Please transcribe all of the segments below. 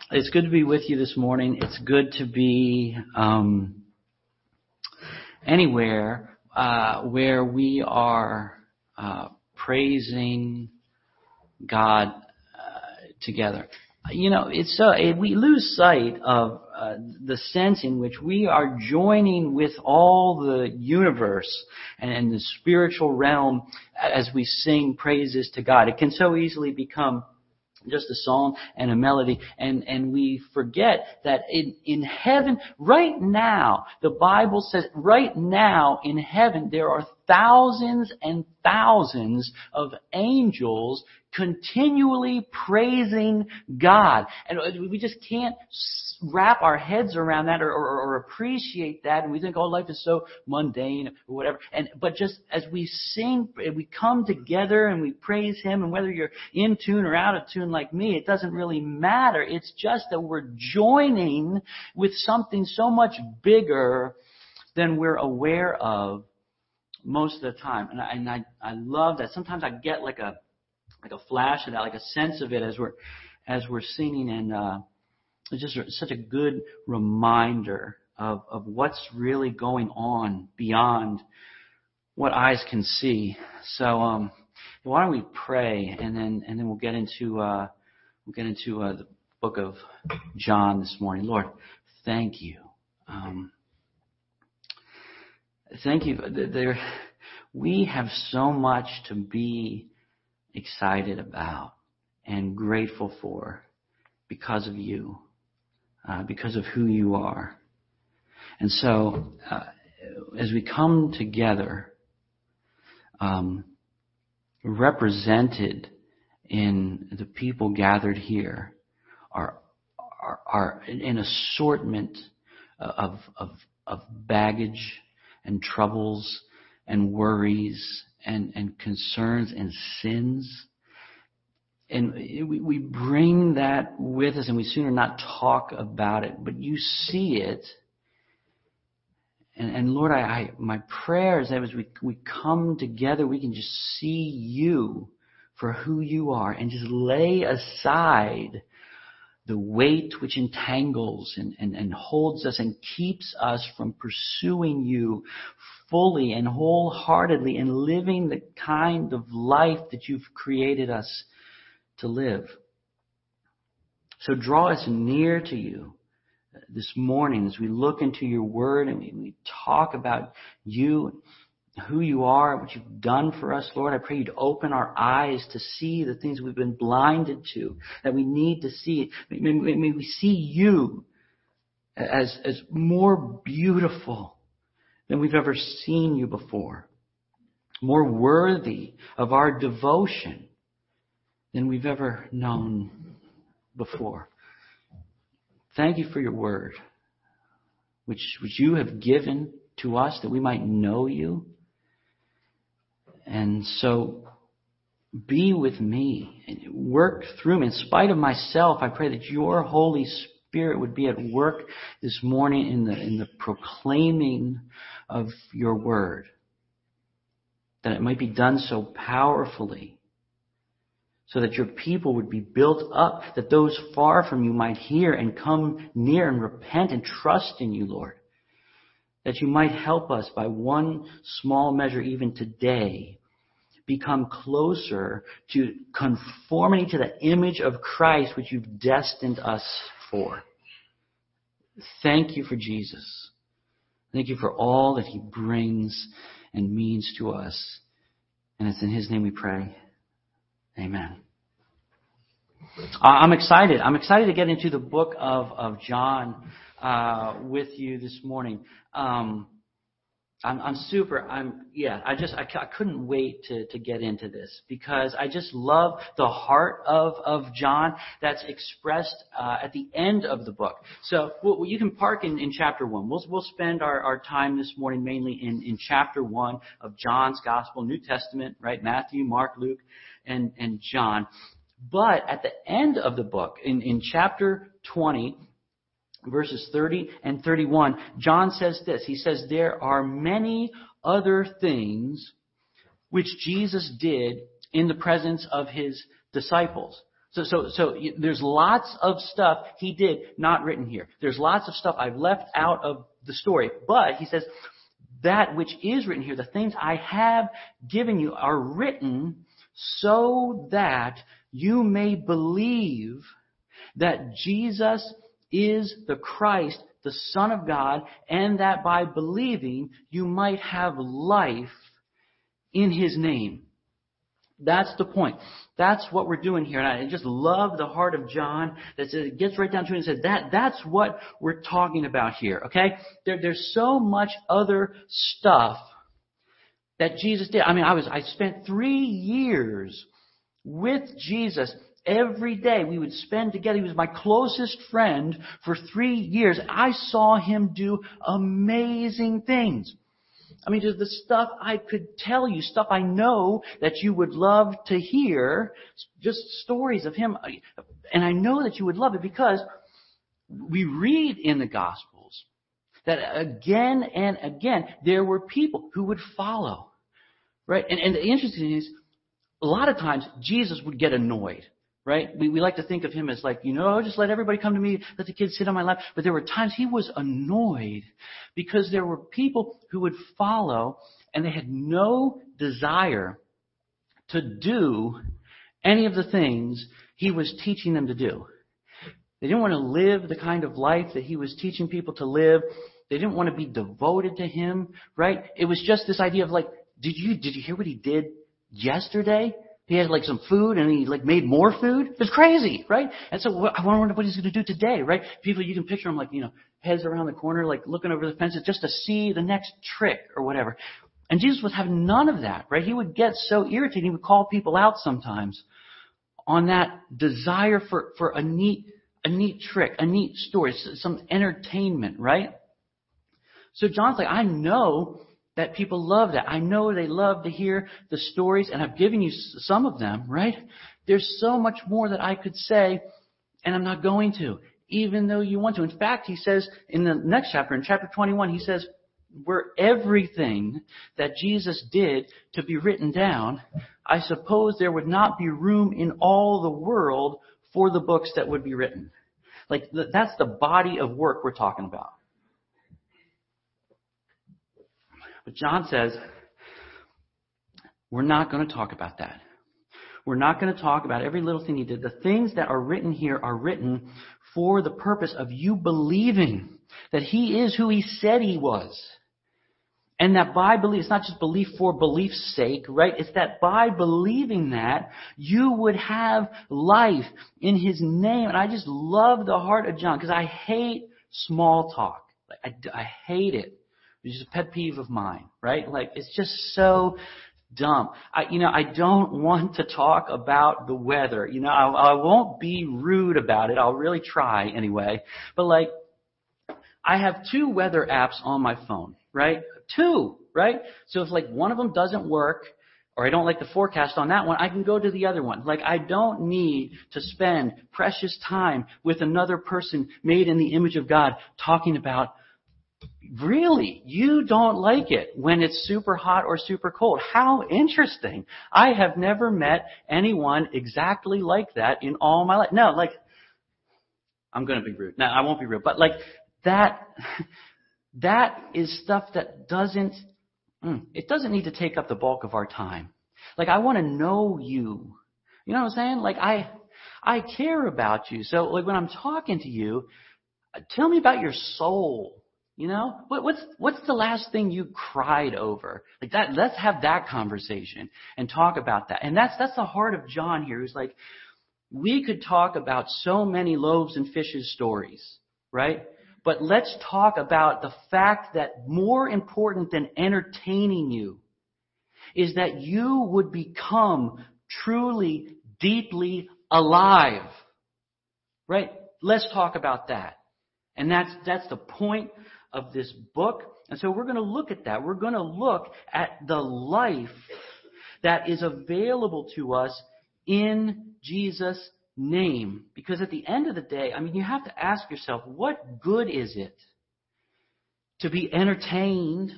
It's good to be with you this morning. It's good to be anywhere where we are praising God together. We lose sight of the sense in which we are joining with all the universe and the spiritual realm as we sing praises to God. It can so easily become just a song and a melody, and we forget that in heaven, right now, the Bible says right now in heaven there are thousands and thousands of angels continually praising God. And we just can't wrap our heads around that or appreciate that. And we think, life is so mundane or whatever. But just as we sing, we come together and we praise Him. And whether you're in tune or out of tune like me, it doesn't really matter. It's just that we're joining with something so much bigger than we're aware of most of the time. And I love that. Sometimes I get like a flash of that, like a sense of it as we're singing, and it's just such a good reminder of what's really going on beyond what eyes can see. So why don't we pray, and then we'll get into the book of John this morning. Lord, thank you. Thank you. We have so much to be excited about and grateful for because of you, because of who you are. And so, as we come together, represented in the people gathered here are an assortment of baggage and troubles and worries and concerns and sins. And we bring that with us, and we sooner not talk about it, but you see it. And Lord, my prayer is that as we come together, we can just see you for who you are and just lay aside the weight which entangles and holds us and keeps us from pursuing you fully and wholeheartedly and living the kind of life that you've created us to live. So draw us near to you this morning as we look into your word and we talk about you, who you are, what you've done for us, Lord. I pray you'd open our eyes to see the things we've been blinded to, that we need to see. May we see you as more beautiful than we've ever seen you before, more worthy of our devotion than we've ever known before. Thank you for your word, which you have given to us that we might know you. And so be with me and work through me. In spite of myself, I pray that your Holy Spirit would be at work this morning in the proclaiming of your word, that it might be done so powerfully, so that your people would be built up, that those far from you might hear and come near and repent and trust in you, Lord. That you might help us by one small measure even today become closer to conformity to the image of Christ which you've destined us for. Thank you for Jesus. Thank you for all that He brings and means to us. And it's in His name we pray. Amen. I'm excited. I'm excited to get into the book of John with you this morning. I couldn't wait to get into this because I just love the heart of John that's expressed at the end of the book. So you can park in chapter 1. We'll spend our time this morning mainly in chapter 1 of John's Gospel, New Testament, right? Matthew, Mark, Luke, and John. But at the end of the book, in chapter 20, verses 30 and 31, John says this. He says, there are many other things which Jesus did in the presence of His disciples. There's lots of stuff he did not written here. There's lots of stuff I've left out of the story. But he says, that which is written here, the things I have given you are written so that you may believe that Jesus is the Christ, the Son of God, and that by believing you might have life in His name. That's the point. That's what we're doing here. And I just love the heart of John that says, it gets right down to it and says that's what we're talking about here. Okay? There's so much other stuff that Jesus did. I mean, I spent 3 years with Jesus. Every day we would spend together. He was my closest friend for 3 years. I saw him do amazing things. I mean, just the stuff I could tell you, stuff I know that you would love to hear, just stories of him. And I know that you would love it because we read in the Gospels that again and again there were people who would follow. Right? And the interesting thing is, a lot of times Jesus would get annoyed. Right? We like to think of him as like, just let everybody come to me, let the kids sit on my lap. But there were times he was annoyed because there were people who would follow and they had no desire to do any of the things he was teaching them to do. They didn't want to live the kind of life that he was teaching people to live. They didn't want to be devoted to him, right? It was just this idea of like, did you hear what he did yesterday? He had like some food and he like made more food. It's crazy, right? And so I wonder what he's going to do today, right? People, you can picture him like, heads around the corner, like looking over the fences just to see the next trick or whatever. And Jesus would have none of that, right? He would get so irritated. He would call people out sometimes on that desire for a neat trick, a neat story, some entertainment, right? So John's like, I know that people love that. I know they love to hear the stories, and I've given you some of them, right? There's so much more that I could say, and I'm not going to, even though you want to. In fact, he says in the next chapter, in chapter 21, he says, were everything that Jesus did to be written down, I suppose there would not be room in all the world for the books that would be written. Like, that's the body of work we're talking about. But John says, we're not going to talk about that. We're not going to talk about every little thing he did. The things that are written here are written for the purpose of you believing that he is who he said he was. And that by belief, it's not just belief for belief's sake, right? It's that by believing that, you would have life in his name. And I just love the heart of John because I hate small talk. I hate it. It's just a pet peeve of mine, right? Like, it's just so dumb. I don't want to talk about the weather. I won't be rude about it. I'll really try anyway. But like, I have 2 weather apps on my phone, right? 2, right? So if like one of them doesn't work, or I don't like the forecast on that one, I can go to the other one. Like, I don't need to spend precious time with another person made in the image of God talking about, really, you don't like it when it's super hot or super cold. How interesting. I have never met anyone exactly like that in all my life. No, like, I'm going to be rude. No, I won't be rude. But like, that is stuff that doesn't need to take up the bulk of our time. Like, I want to know you. You know what I'm saying? Like, I care about you. So like, when I'm talking to you, tell me about your soul. What's the last thing you cried over? Like that, let's have that conversation and talk about that. And that's the heart of John here. Who's like, we could talk about so many loaves and fishes stories, right? But let's talk about the fact that more important than entertaining you is that you would become truly, deeply alive, right? Let's talk about that. And that's the point of this book. And so we're going to look at that. We're going to look at the life that is available to us in Jesus' name. Because at the end of the day, you have to ask yourself, what good is it to be entertained,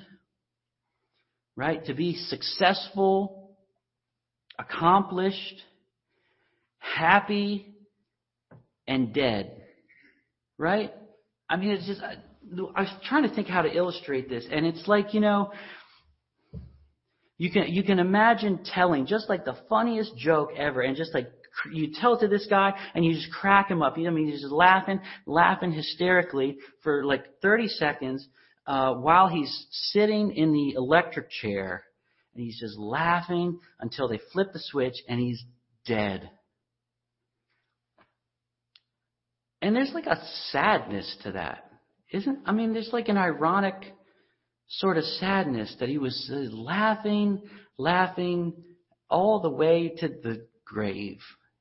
right? To be successful, accomplished, happy and dead, right? I mean, it's just, I was trying to think how to illustrate this, and it's like, you can imagine telling just like the funniest joke ever, and just like you tell it to this guy, and you just crack him up. He's just laughing hysterically for like 30 seconds while he's sitting in the electric chair, and he's just laughing until they flip the switch, and he's dead. And there's like a sadness to that, there's like an ironic sort of sadness that he was laughing all the way to the grave,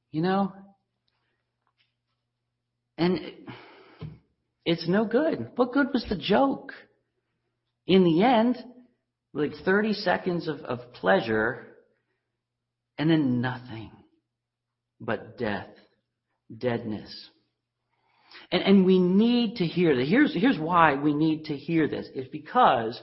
And it's no good. What good was the joke? In the end, like 30 seconds of pleasure, and then nothing but deadness. And we need to hear that. Here's why we need to hear this. It's because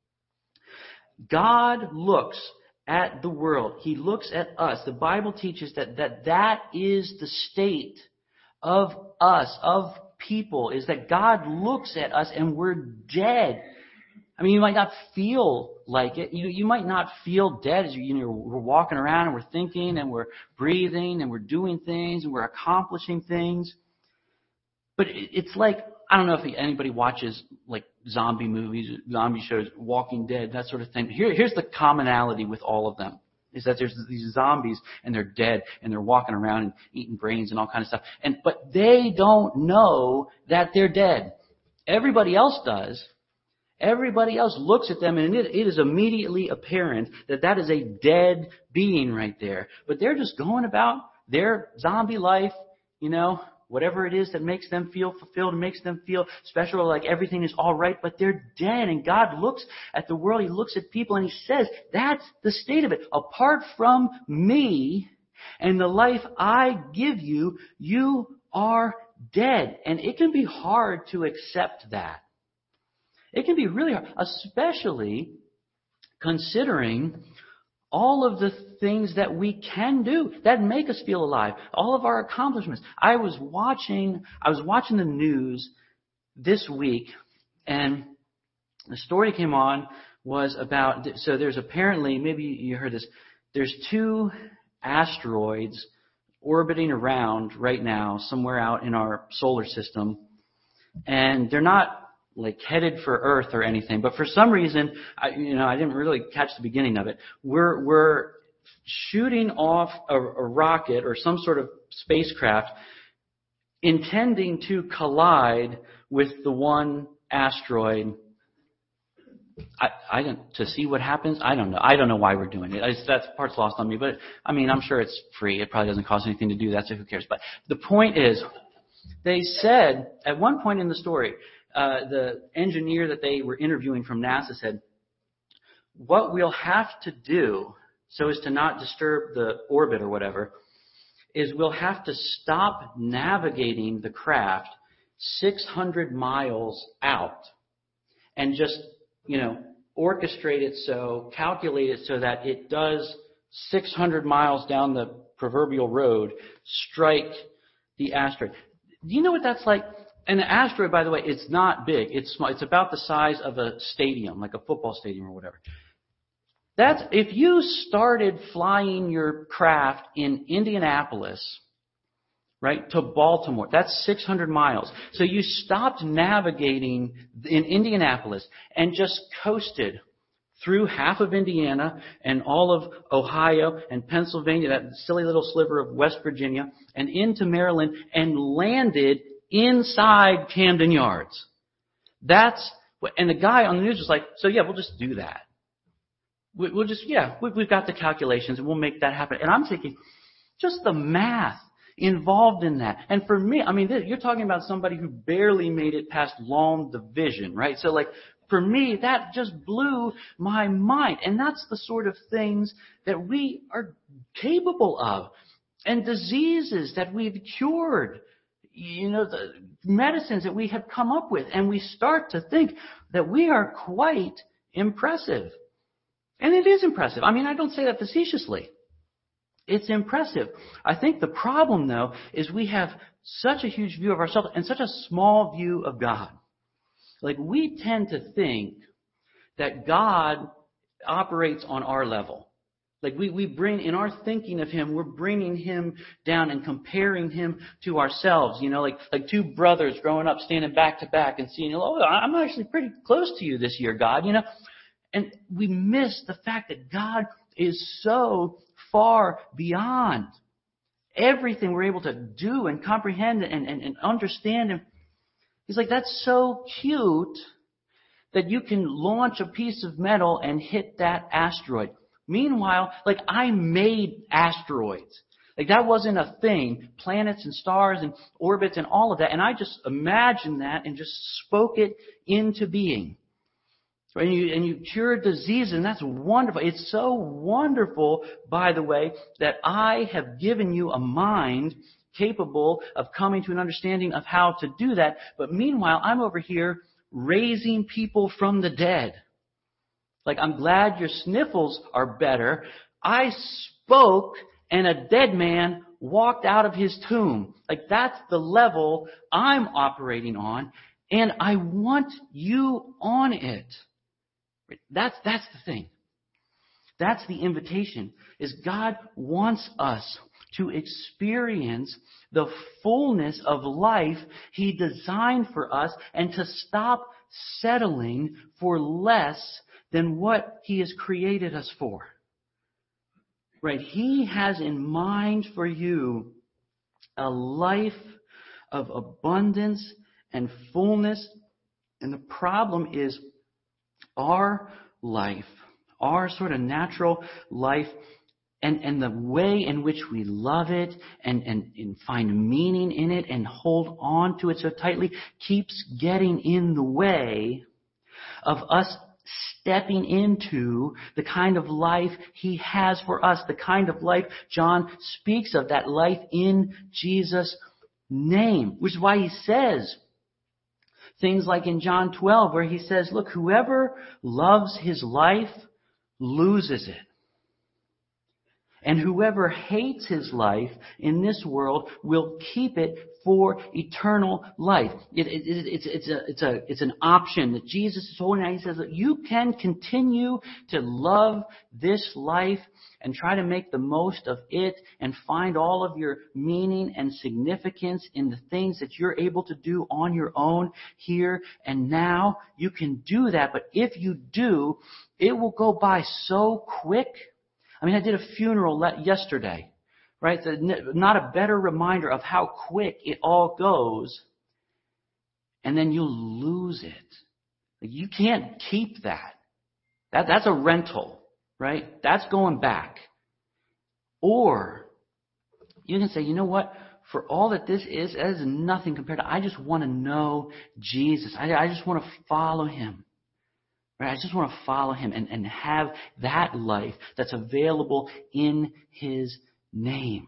God looks at the world. He looks at us. The Bible teaches that is the state of us, of people, is that God looks at us and we're dead. You might not feel like it. You might not feel dead as we're walking around and we're thinking and we're breathing and we're doing things and we're accomplishing things. But it's like, I don't know if anybody watches like zombie movies, zombie shows, Walking Dead, that sort of thing. Here's the commonality with all of them, is that there's these zombies and they're dead and they're walking around and eating brains and all kinds of stuff. But they don't know that they're dead. Everybody else does. Everybody else looks at them and it is immediately apparent that is a dead being right there. But they're just going about their zombie life, whatever it is that makes them feel fulfilled, makes them feel special, like everything is all right, but they're dead. And God looks at the world, He looks at people, and He says, that's the state of it. Apart from me and the life I give you, you are dead. And it can be hard to accept that. It can be really hard, especially considering all of the things that we can do that make us feel alive, all of our accomplishments. I was watching the news this week, and the story came on was about, so there's apparently, maybe you heard this, there's 2 asteroids orbiting around right now somewhere out in our solar system, and they're not like headed for Earth or anything, but for some reason, I didn't really catch the beginning of it. We're shooting off a rocket or some sort of spacecraft intending to collide with the one asteroid. To see what happens. I don't know. I don't know why we're doing it. That part's lost on me, but I'm sure it's free. It probably doesn't cost anything to do that, so who cares? But the point is, they said at one point in the story, the engineer that they were interviewing from NASA said, what we'll have to do so as to not disturb the orbit or whatever is we'll have to stop navigating the craft 600 miles out and just, orchestrate it calculate it so that it does 600 miles down the proverbial road strike the asteroid. Do you know what that's like? And the asteroid, by the way, it's not big. It's small. It's about the size of a stadium, like a football stadium or whatever. That's if you started flying your craft in Indianapolis, right, to Baltimore. That's 600 miles. So you stopped navigating in Indianapolis and just coasted through half of Indiana and all of Ohio and Pennsylvania, that silly little sliver of West Virginia, and into Maryland and landed inside Camden Yards. And the guy on the news was like, so yeah, we'll just do that. We've got the calculations and we'll make that happen. And I'm thinking, just the math involved in that. And for me, you're talking about somebody who barely made it past long division, right? So for me, that just blew my mind. And that's the sort of things that we are capable of. And diseases that we've cured. The medicines that we have come up with. And we start to think that we are quite impressive. And it is impressive. I don't say that facetiously. It's impressive. I think the problem, though, is we have such a huge view of ourselves and such a small view of God. Like, we tend to think that God operates on our level. Like, we bring, in our thinking of Him, we're bringing Him down and comparing Him to ourselves. Like two brothers growing up, standing back to back and seeing, oh, I'm actually pretty close to you this year, God, And we miss the fact that God is so far beyond everything we're able to do and comprehend and understand. And He's like, that's so cute that you can launch a piece of metal and hit that asteroid. Meanwhile, like, I made asteroids. Like, that wasn't a thing. Planets and stars and orbits and all of that. And I just imagined that and just spoke it into being. And you cure disease, and that's wonderful. It's so wonderful, by the way, that I have given you a mind capable of coming to an understanding of how to do that. But meanwhile, I'm over here raising people from the dead. Like, I'm glad your sniffles are better. I spoke, and a dead man walked out of his tomb. Like, that's the level I'm operating on, and I want you on it. That's the thing. That's the invitation, is God wants us to experience the fullness of life He designed for us and to stop settling for less than what He has created us for. Right? He has in mind for you a life of abundance and fullness. And the problem is our life, our sort of natural life, and the way in which we love it and find meaning in it and hold on to it so tightly keeps getting in the way of us stepping into the kind of life He has for us, the kind of life John speaks of, that life in Jesus' name, which is why he says things like in John 12, where he says, look, whoever loves his life loses it. And whoever hates his life in this world will keep it for eternal life. It's an option that Jesus is holding out. He says that you can continue to love this life and try to make the most of it and find all of your meaning and significance in the things that you're able to do on your own here and now. You can do that, but if you do, it will go by so quick. I mean, I did a funeral yesterday, right? Not a better reminder of how quick it all goes. And then you'll lose it. Like, you can't keep that. That's a rental, right? That's going back. Or you can say, you know what? For all that this is, that is nothing compared to, I just want to know Jesus. I just want to follow Him. Right? I just want to follow Him and have that life that's available in His name.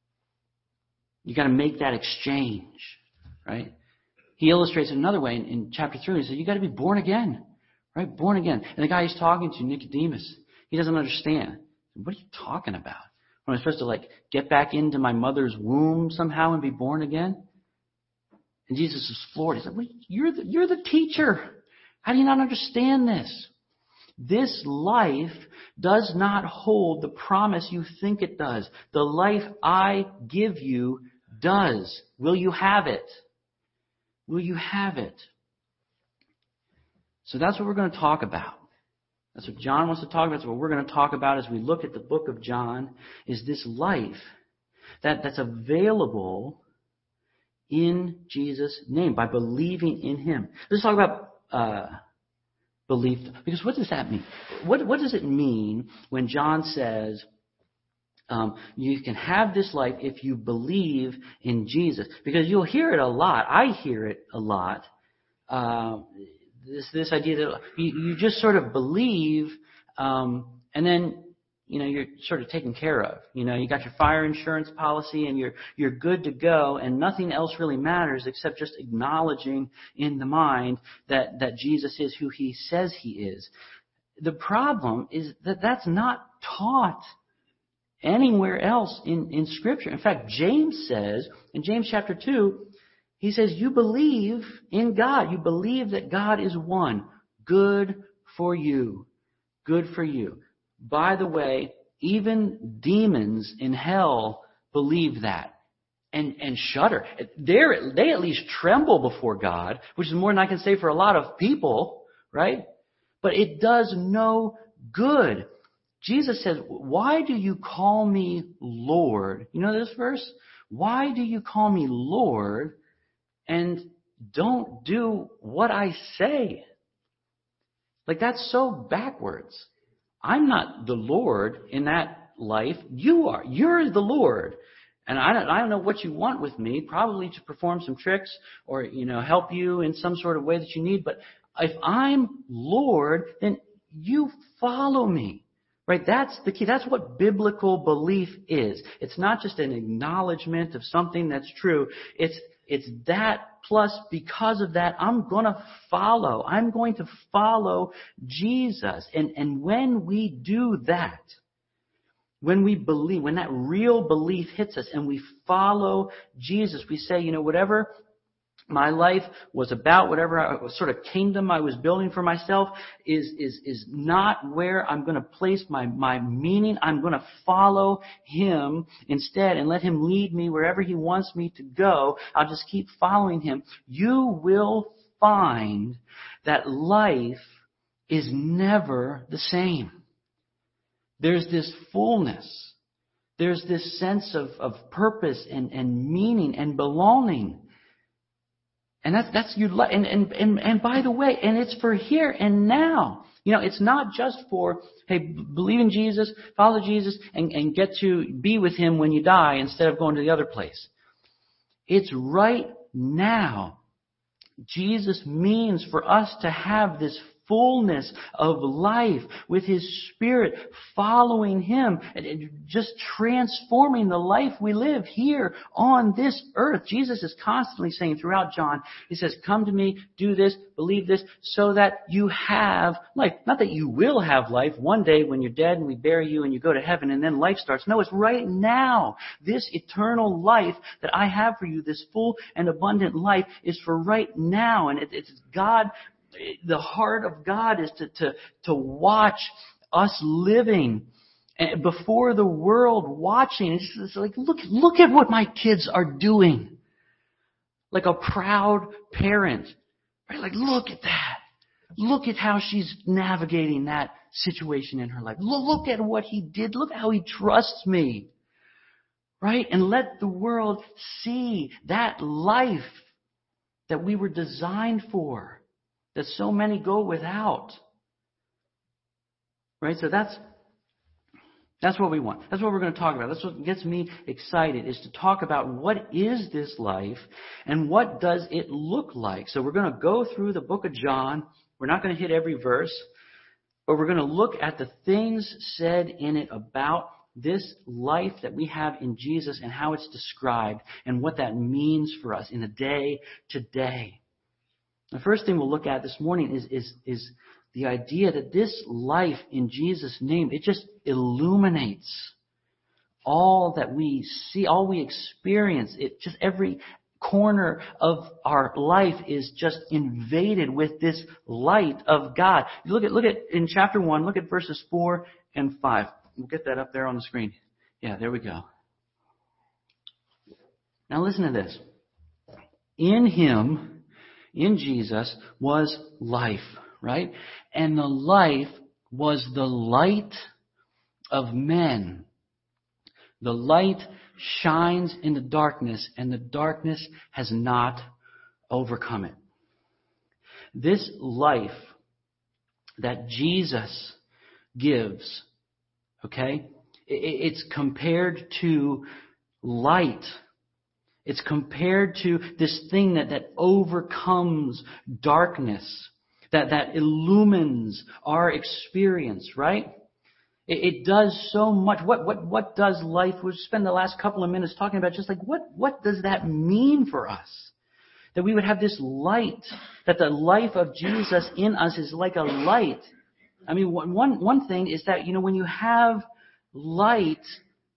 You got to make that exchange, right? He illustrates it another way in chapter 3. He says, you got to be born again, right? Born again. And the guy he's talking to, Nicodemus, he doesn't understand. What are you talking about? Am I supposed to get back into my mother's womb somehow and be born again? And Jesus is floored. He said, well, you're the teacher. How do you not understand this? This life does not hold the promise you think it does. The life I give you does. Will you have it? Will you have it? So that's what we're going to talk about. That's what John wants to talk about. That's what we're going to talk about as we look at the book of John, is this life that's available in Jesus' name by believing in Him. Let's talk about belief, because what does that mean? What does it mean when John says you can have this life if you believe in Jesus? Because you'll hear it a lot. I hear it a lot. This idea that you just sort of believe, and then you're sort of taken care of. You got your fire insurance policy and you're good to go, and nothing else really matters except just acknowledging in the mind that Jesus is who He says He is. The problem is that that's not taught anywhere else in Scripture. In fact, James says, in James chapter 2, he says, you believe in God. You believe that God is one. Good for you. Good for you. By the way, even demons in hell believe that and shudder. They at least tremble before God, which is more than I can say for a lot of people, right? But it does no good. Jesus says, why do you call me Lord? You know this verse? Why do you call me Lord and don't do what I say? Like, that's so backwards. I'm not the Lord in that life. You are. You're the Lord. And I don't know what you want with me, probably to perform some tricks or, help you in some sort of way that you need. But if I'm Lord, then you follow me. Right? That's the key. That's what biblical belief is. It's not just an acknowledgement of something that's true. It's that plus because of that, I'm going to follow. I'm going to follow Jesus. And when we do that, when we believe, when that real belief hits us and we follow Jesus, we say, whatever my life was about, whatever sort of kingdom I was building for myself is not where I'm going to place my meaning. I'm going to follow Him instead and let Him lead me wherever He wants me to go. I'll just keep following Him. You will find that life is never the same. There's this fullness. There's this sense of purpose and meaning and belonging. And that's you. And by the way, and it's for here and now. It's not just for, hey, believe in Jesus, follow Jesus, and get to be with Him when you die instead of going to the other place. It's right now. Jesus means for us to have this fullness of life with His Spirit, following Him and just transforming the life we live here on this earth. Jesus is constantly saying throughout John, He says, come to me, do this, believe this, so that you have life. Not that you will have life one day when you're dead and we bury you and you go to heaven and then life starts. No, it's right now. This eternal life that I have for you, this full and abundant life, is for right now. And it's God. The heart of God is to watch us living before the world, watching. It's like, look at what my kids are doing. Like a proud parent. Right? Like, look at that. Look at how she's navigating that situation in her life. Look at what he did. Look how he trusts me. Right? And let the world see that life that we were designed for, that so many go without. Right? So that's what we want. That's what we're going to talk about. That's what gets me excited, is to talk about what is this life and what does it look like. So we're going to go through the book of John. We're not going to hit every verse, but we're going to look at the things said in it about this life that we have in Jesus and how it's described and what that means for us in the day to day. The first thing we'll look at this morning is the idea that this life in Jesus' name, it just illuminates all that we see, all we experience. It just every corner of our life is just invaded with this light of God. Look at in chapter 1, look at verses 4 and 5. We'll get that up there on the screen. Yeah, there we go. Now listen to this. In Him, in Jesus, was life, right? And the life was the light of men. The light shines in the darkness, and the darkness has not overcome it. This life that Jesus gives, okay, it's compared to light. It's compared to this thing that overcomes darkness, that illumines our experience, right? It does so much. What does life? We'll spend the last couple of minutes talking about just like what does that mean for us? That we would have this light, that the life of Jesus in us is like a light. I mean, one thing is that, when you have light,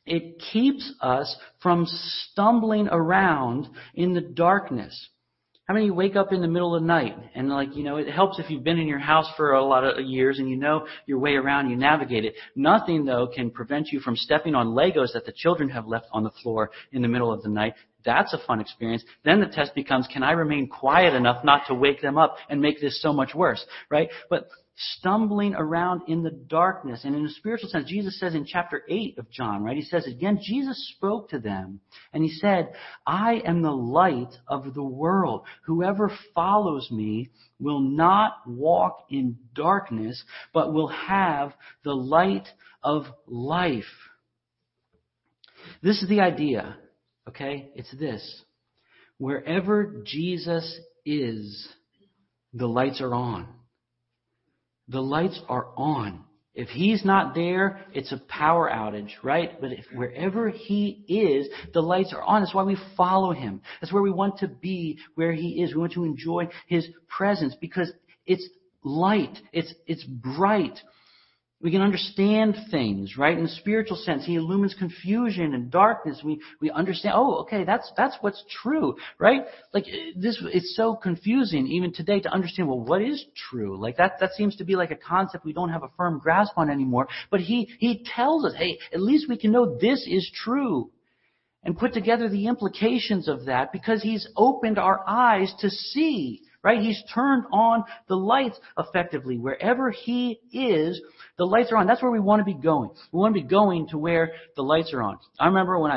It keeps us from stumbling around in the darkness. How many of you wake up in the middle of the night and it helps if you've been in your house for a lot of years and you know your way around, you navigate it. Nothing, though, can prevent you from stepping on Legos that the children have left on the floor in the middle of the night. That's a fun experience. Then the test becomes, can I remain quiet enough not to wake them up and make this so much worse, right? But stumbling around in the darkness. And in a spiritual sense, Jesus says in chapter 8 of John, right? He says again, Jesus spoke to them and he said, I am the light of the world. Whoever follows me will not walk in darkness, but will have the light of life. This is the idea, okay? It's this. Wherever Jesus is, the lights are on. The lights are on. If he's not there, it's a power outage, right? But if wherever he is, the lights are on. That's why we follow him. That's where we want to be, where he is. We want to enjoy his presence because it's light. It's bright. We can understand things, right? In the spiritual sense, he illumines confusion and darkness. We understand, okay, that's what's true, right? It's so confusing even today to understand, what is true? That seems to be like a concept we don't have a firm grasp on anymore. But he tells us, hey, at least we can know this is true. And put together the implications of that because he's opened our eyes to see, right? He's turned on the lights effectively. Wherever he is, the lights are on. That's where we want to be going. We want to be going to where the lights are on. I remember when I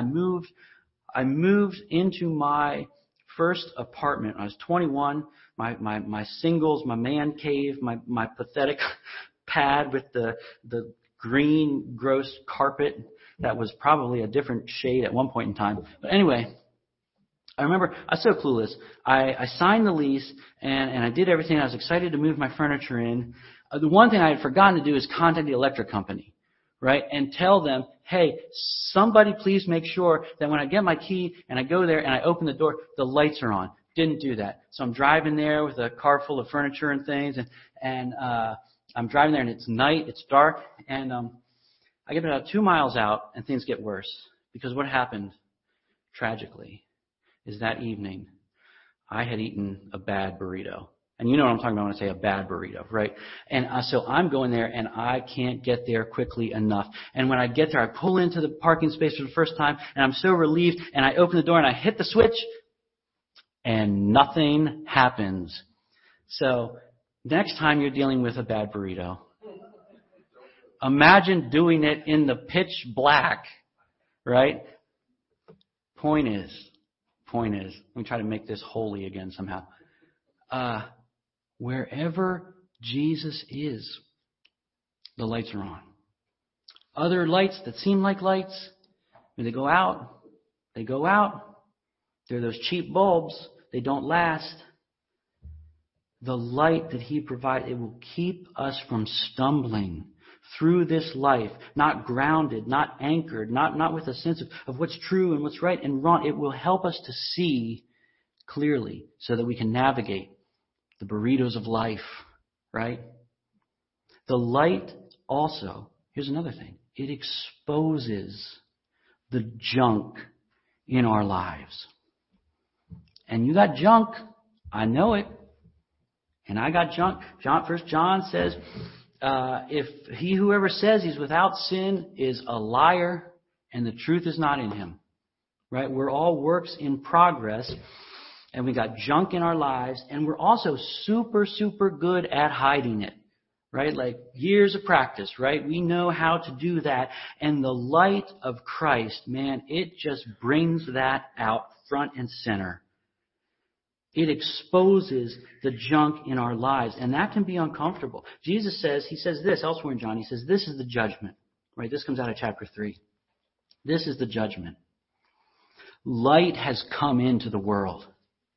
moved into my first apartment. I was 21. My singles, my man cave, my pathetic pad with the green gross carpet that was probably a different shade at one point in time. But anyway, I remember I was so clueless. I signed the lease and I did everything. I was excited to move my furniture in. The one thing I had forgotten to do is contact the electric company, right? And tell them, hey, somebody please make sure that when I get my key and I go there and I open the door, the lights are on. Didn't do that. So I'm driving there with a car full of furniture and things and I'm driving there and it's night, it's dark, and I get about 2 miles out and things get worse. Because what happened, tragically, is that evening I had eaten a bad burrito. And you know what I'm talking about when I say a bad burrito, right? And so I'm going there and I can't get there quickly enough. And when I get there, I pull into the parking space for the first time and I'm so relieved and I open the door and I hit the switch and nothing happens. So next time you're dealing with a bad burrito, imagine doing it in the pitch black, right? Point is, let me try to make this holy again somehow. Wherever Jesus is, the lights are on. Other lights that seem like lights, when they go out, They're those cheap bulbs. They don't last. The light that he provides, it will keep us from stumbling through this life, not grounded, not anchored, not with a sense of what's true and what's right and wrong. It will help us to see clearly so that we can navigate the burritos of life, right? The light also, here's another thing, it exposes the junk in our lives. And you got junk, I know it, and I got junk. First John says, if he whoever says he's without sin is a liar, and the truth is not in him. Right? We're all works in progress, and we got junk in our lives, and we're also super, super good at hiding it. Right? Like years of practice, right? We know how to do that. And the light of Christ, man, it just brings that out front and center. It exposes the junk in our lives, and that can be uncomfortable. Jesus says, he says this elsewhere in John, he says, this is the judgment. Right? This comes out of chapter 3. This is the judgment. Light has come into the world.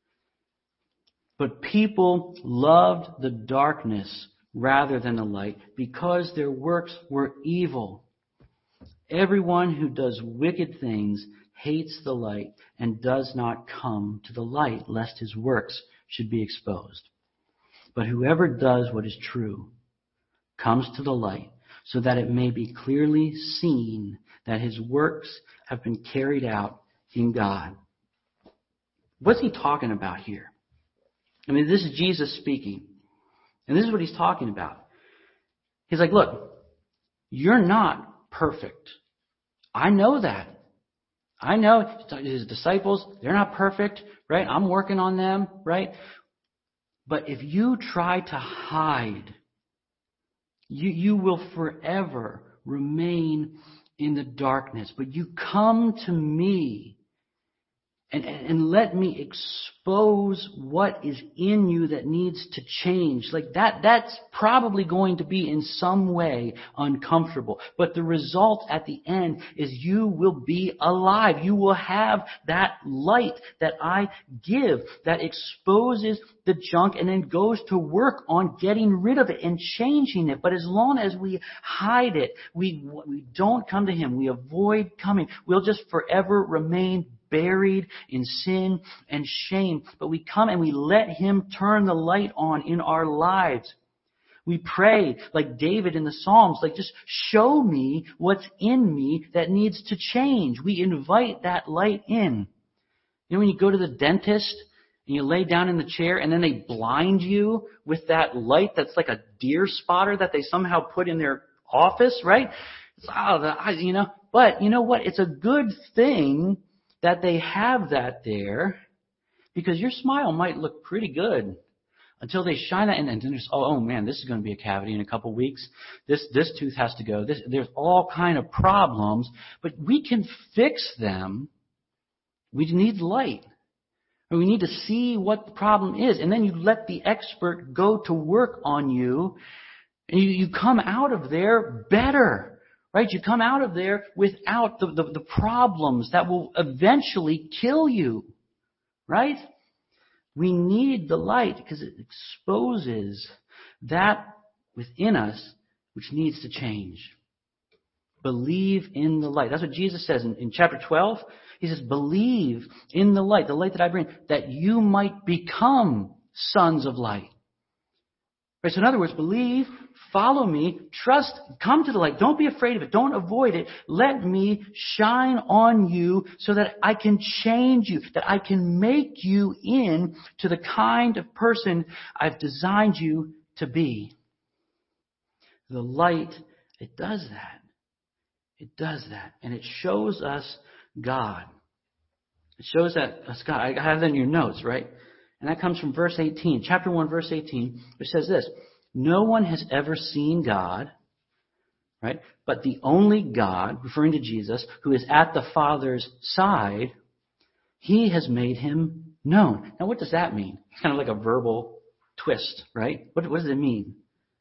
But people loved the darkness rather than the light because their works were evil. Everyone who does wicked things hates the light and does not come to the light, lest his works should be exposed. But whoever does what is true comes to the light, so that it may be clearly seen that his works have been carried out in God. What's he talking about here? I mean, this is Jesus speaking. And this is what he's talking about. He's like, look, you're not perfect. I know that. I know his disciples, they're not perfect, right? I'm working on them, right? But if you try to hide, you will forever remain in the darkness. But you come to me and let me expose what is in you that needs to change. Like that's probably going to be in some way uncomfortable. But the result at the end is you will be alive. You will have that light that I give that exposes the junk and then goes to work on getting rid of it and changing it. But as long as we hide it, we don't come to him, we avoid coming, we'll just forever remain buried in sin and shame. But we come and we let him turn the light on in our lives. We pray like David in the Psalms, like just show me what's in me that needs to change. We invite that light in. You know when you go to the dentist and you lay down in the chair and then they blind you with that light that's like a deer spotter that they somehow put in their office, right? But you know what? It's a good thing that they have that there, because your smile might look pretty good until they shine that in, and then there's, oh man, this is going to be a cavity in a couple weeks. This tooth has to go. There's all kind of problems, but we can fix them. We need light. We need to see what the problem is, and then you let the expert go to work on you, and you come out of there better. Right? You come out of there without the problems that will eventually kill you. Right? We need the light because it exposes that within us which needs to change. Believe in the light. That's what Jesus says in chapter 12. He says, believe in the light that I bring, that you might become sons of light. Right? So in other words, believe, follow me, trust, come to the light. Don't be afraid of it. Don't avoid it. Let me shine on you so that I can change you, that I can make you into the kind of person I've designed you to be. The light, it does that. It does that. And it shows us God. It shows us God. I have that in your notes, right? And that comes from verse 18, chapter 1, verse 18, which says this: no one has ever seen God, right? But the only God, referring to Jesus, who is at the Father's side, he has made him known. Now, what does that mean? It's kind of like a verbal twist, right? What does it mean?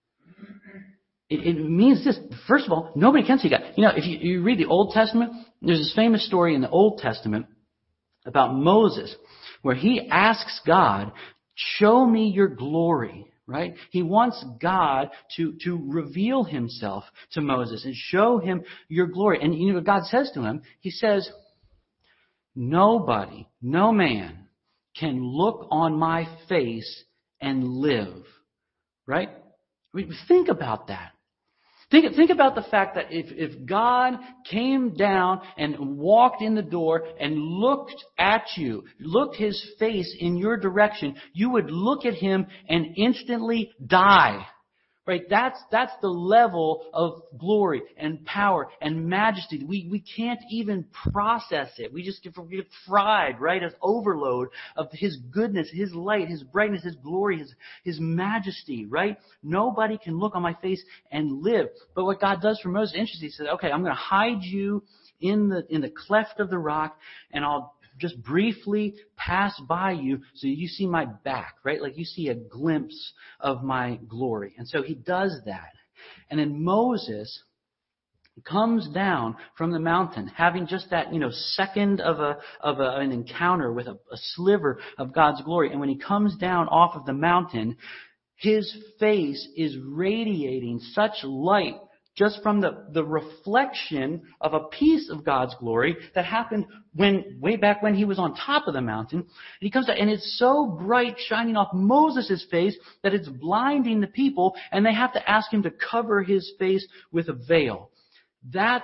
It means this. First of all, nobody can see God. You know, if you read the Old Testament, there's this famous story in the Old Testament about Moses, where he asks God, show me your glory, right? He wants God to reveal himself to Moses and show him your glory. And you know what God says to him? He says, nobody, no man can look on my face and live, right? Think about that. Think about the fact that if God came down and walked in the door and looked at you, looked his face in your direction, you would look at him and instantly die. Right? That's the level of glory and power and majesty. We can't even process it. We just get fried, right? As overload of his goodness, his light, his brightness, his glory, his majesty, right? Nobody can look on my face and live. But what God does for Moses, interesting, he says, okay, I'm going to hide you in the cleft of the rock, and I'll just briefly pass by you so you see my back, right? Like you see a glimpse of my glory. And so he does that. And then Moses comes down from the mountain, having just that, second of an encounter with a sliver of God's glory. And when he comes down off of the mountain, his face is radiating such light just from the reflection of a piece of God's glory that happened way back when he was on top of the mountain. And he comes down, and it's so bright, shining off Moses' face that it's blinding the people, and they have to ask him to cover his face with a veil. That's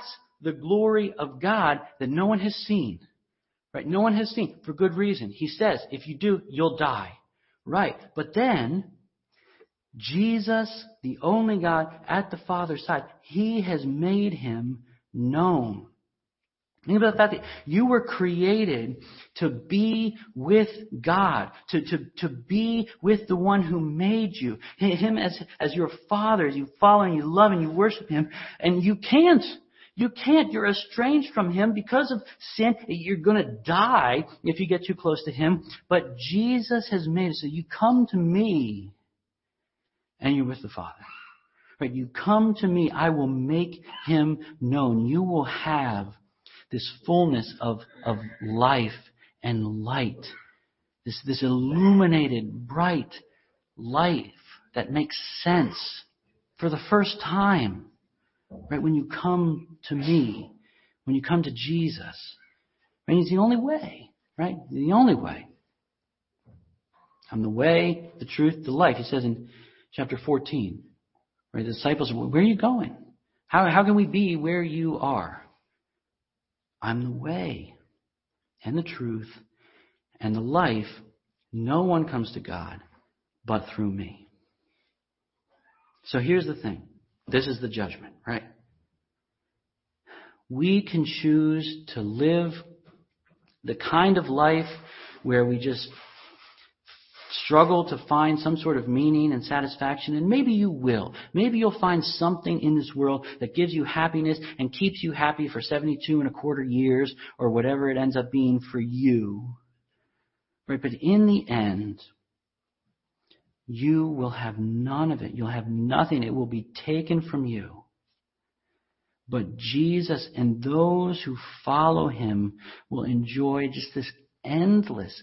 the glory of God that no one has seen. Right? No one has seen, for good reason. He says, if you do, you'll die. Right. But then, Jesus, the only God at the Father's side, He has made Him known. Think about the fact that you were created to be with God, to be with the one who made you. Him as your Father, as you follow and you love and you worship Him. And you can't. You can't. You're estranged from Him because of sin. You're going to die if you get too close to Him. But Jesus has made it so you come to me and you're with the Father. Right? You come to me, I will make Him known. You will have this fullness of life and light. This illuminated, bright life that makes sense for the first time. Right? When you come to me, when you come to Jesus. Right? He's the only way. Right? The only way. I'm the way, the truth, the life. He says in chapter 14. Right? The disciples, where are you going? How can we be where you are? I'm the way and the truth and the life. No one comes to God but through me. So here's the thing. This is the judgment, right? We can choose to live the kind of life where we just struggle to find some sort of meaning and satisfaction, and maybe you will. Maybe you'll find something in this world that gives you happiness and keeps you happy for 72 and a quarter years, or whatever it ends up being for you. Right? But in the end, you will have none of it. You'll have nothing. It will be taken from you. But Jesus and those who follow Him will enjoy just this endless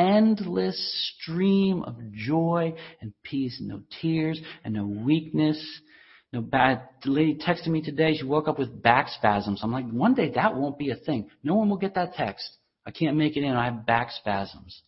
stream of joy and peace, and no tears and no weakness, no bad. The lady texted me today. She woke up with back spasms. I'm like, one day that won't be a thing. No one will get that text. I can't make it in. I have back spasms.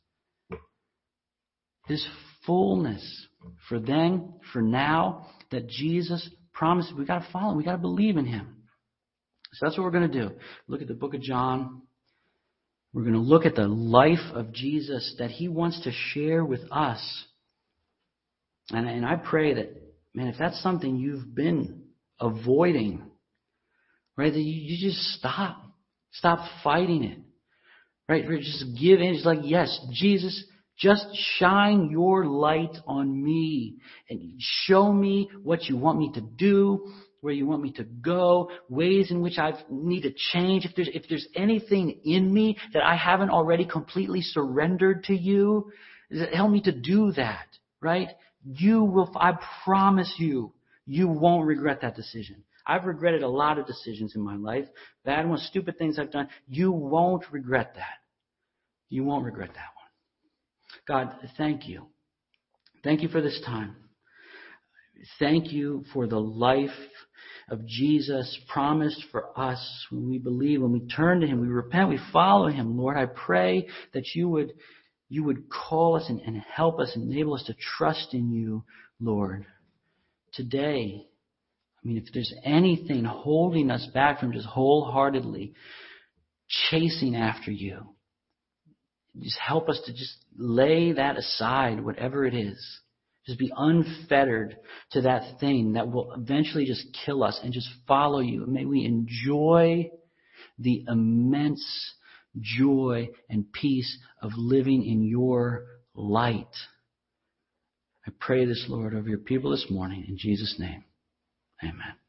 This fullness for then, for now, that Jesus promised. We got to follow Him. We got to believe in Him. So that's what we're going to do. Look at the book of John. We're going to look at the life of Jesus that He wants to share with us. And I pray that, man, if that's something you've been avoiding, right, that you just stop. Stop fighting it. Right? Just give in. It's like, yes, Jesus, just shine your light on me and show me what you want me to do, where you want me to go, ways in which I need to change. If there's anything in me that I haven't already completely surrendered to you, help me to do that, right? You will, I promise you, you won't regret that decision. I've regretted a lot of decisions in my life, bad ones, stupid things I've done. You won't regret that. You won't regret that one. God, thank you. Thank you for this time. Thank you for the life of Jesus promised for us when we believe, when we turn to Him, we repent, we follow Him. Lord, I pray that you would call us and help us, enable us to trust in you, Lord. Today, I mean, if there's anything holding us back from just wholeheartedly chasing after you, just help us to just lay that aside, whatever it is. Just be unfettered to that thing that will eventually just kill us, and just follow you. May we enjoy the immense joy and peace of living in your light. I pray this, Lord, over your people this morning. In Jesus' name, amen.